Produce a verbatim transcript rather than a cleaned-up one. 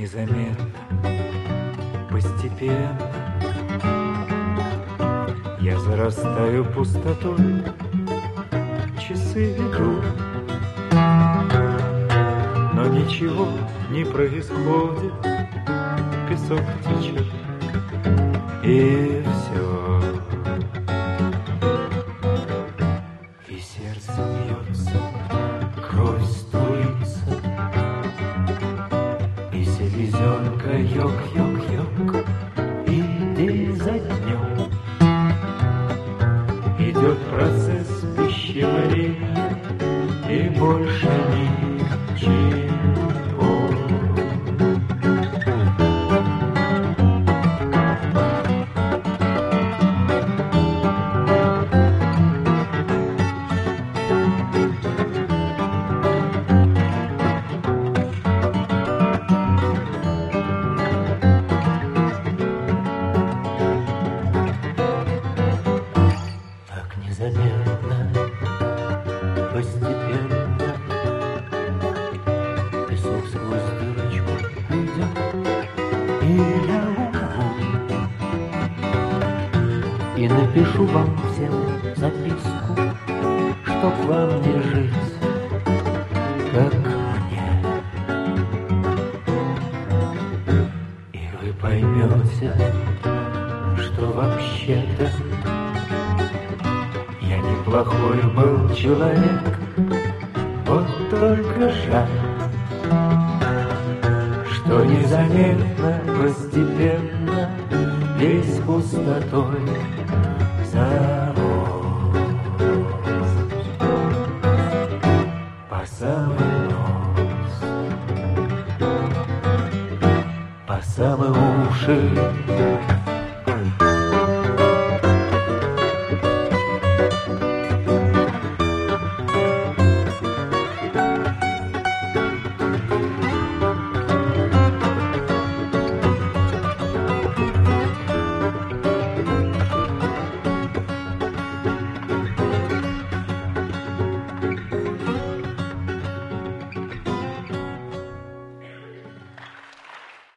незаметно, постепенно я зарастаю пустотой, часы идут, но ничего не происходит, песок течет, и все. И сердце бьется, кровь струится, и селезенка йог-йог-йог, и день за днем идет процесс пищеварения, и больше ничего. Незаметно, постепенно песок сквозь дырочку идет, и я умру, и напишу вам всем записку, чтоб вам не жить, как мне. И вы поймете, что вообще-то я неплохой был человек, вот только жаль, что незаметно, постепенно, весь пустотой